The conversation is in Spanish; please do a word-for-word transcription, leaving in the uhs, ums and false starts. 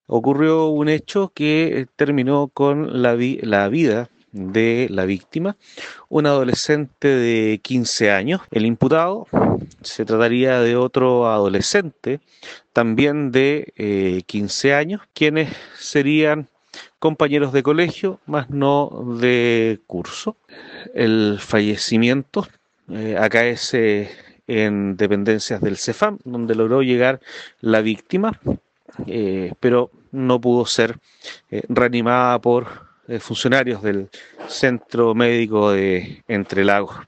ocurrió un hecho que terminó con la, vi- la vida de la víctima, un adolescente de quince años. El imputado se trataría de otro adolescente, también de eh, quince años, quienes serían compañeros de colegio, más no de curso. El fallecimiento eh, acaece en dependencias del CEFAM, donde logró llegar la víctima, eh, pero no pudo ser eh, reanimada por eh, funcionarios del Centro Médico de Entre Lagos.